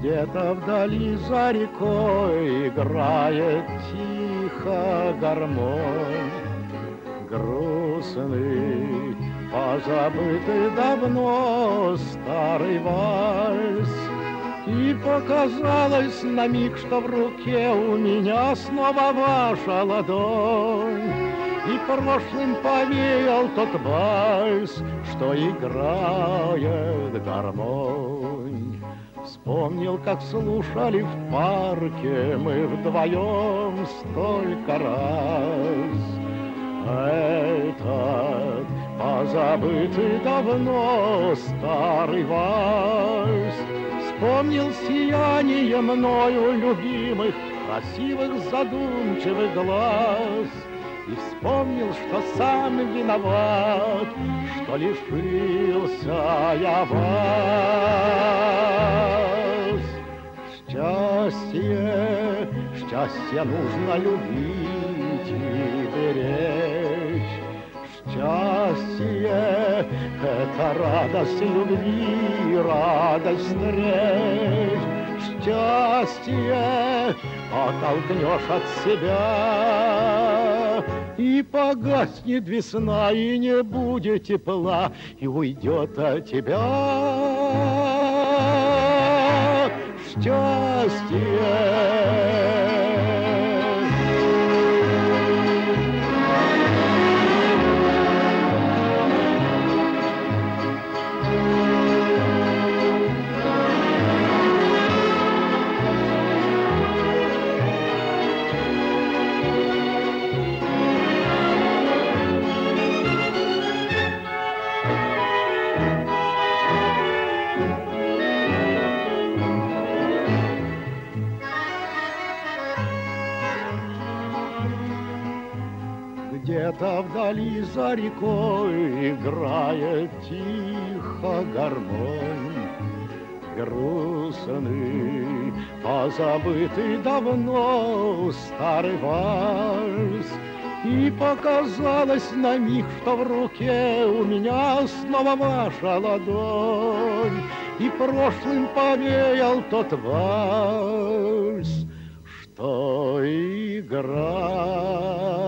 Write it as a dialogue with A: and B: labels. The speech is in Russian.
A: Где-то вдали за рекой играет тихо гармонь. Грустный, позабытый давно старый вальс. И показалось на миг, что в руке у меня снова ваша ладонь. И прошлым повеял тот вальс, что играет гармонь. Вспомнил, как слушали в парке мы вдвоем столько раз этот позабытый давно старый вальс. Вспомнил сияние мною любимых красивых задумчивых глаз. И вспомнил, что сам виноват, что лишился я вас. Счастье, счастье нужно любить и беречь. Счастье — это радость любви, радость встреч. Счастье оттолкнешь от себя, и погаснет весна, и не будет тепла, и уйдет от тебя счастье. Где-то вдали за рекой играет тихо гармонь. Грустный, позабытый давно старый вальс. И показалось на миг, что в руке у меня снова ваша ладонь. И прошлым повеял тот вальс, что играет